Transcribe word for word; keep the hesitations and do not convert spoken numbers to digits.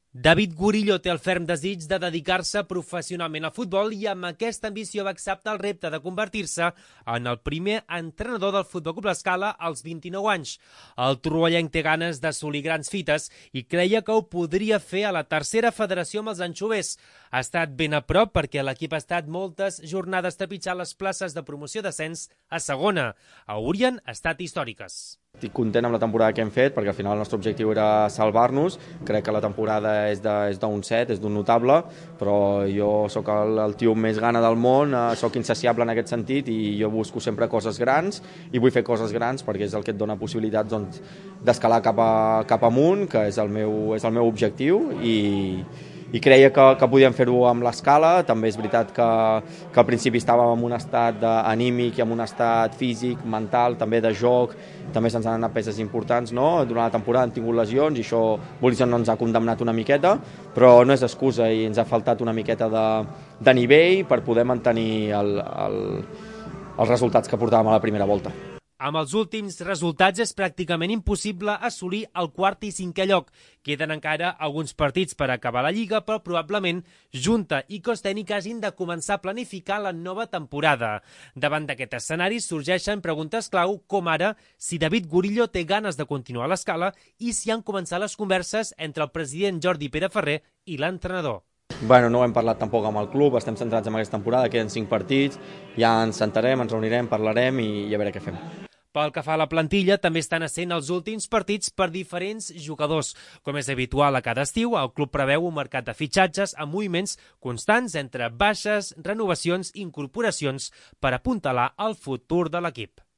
David Gurillo té el ferm desig de dedicar-se professionalment al futbol i amb aquesta ambició va acceptar el repte de convertir-se en el primer entrenador del Futbol Club L'Escala als vint-i-nou anys. El torroellenc té ganes d'assolir grans fites i creia que ho podria fer a la tercera federació amb els anxovers. Ha estat ben a prop perquè l'equip ha estat moltes jornades trepitjant les places de promoció d'ascens a segona. Haurien estat històriques. Estic content amb la temporada que hem fet perquè al final el nostre objectiu era salvar-nos. Crec que la temporada és d'un set, és d'un notable, però jo sóc el, el tio més gana del món, eh, sóc insaciable en aquest sentit i jo busco sempre coses grans i vull fer coses grans perquè és el que et dona possibilitats doncs, d'escalar cap, a, cap amunt, que és el meu, és el meu objectiu i i creia que, que podíem fer-ho amb l'Escala. També és veritat que, que al principi estàvem en un estat anímic i en un estat físic, mental, també de joc, també se'ns han anat peces importants, no? Durant la temporada han tingut lesions i això Bolison no ens ha condemnat una miqueta, però no és excusa i ens ha faltat una miqueta de, de nivell per poder mantenir el, el, els resultats que portàvem a la primera volta. Amb els últims resultats és pràcticament impossible assolir el quart i cinquè lloc. Queden encara alguns partits per acabar la Lliga, però probablement Junta i cos tècnic hagin de començar a planificar la nova temporada. Davant d'aquest escenari sorgeixen preguntes clau, com ara si David Gurillo té ganes de continuar a l'Escala i si han començat les converses entre el president Jordi Pereferrer i l'entrenador. Bueno, no ho hem parlat tampoc amb el club, estem centrats en aquesta temporada, queden cinc partits, ja ens sentarem, ens reunirem, parlarem i, i a veure què fem. Pel que fa a la plantilla, també estan essent els últims partits per diferents jugadors. Com és habitual a cada estiu, el club preveu un mercat de fitxatges amb moviments constants entre baixes, renovacions i incorporacions per apuntalar el futur de l'equip.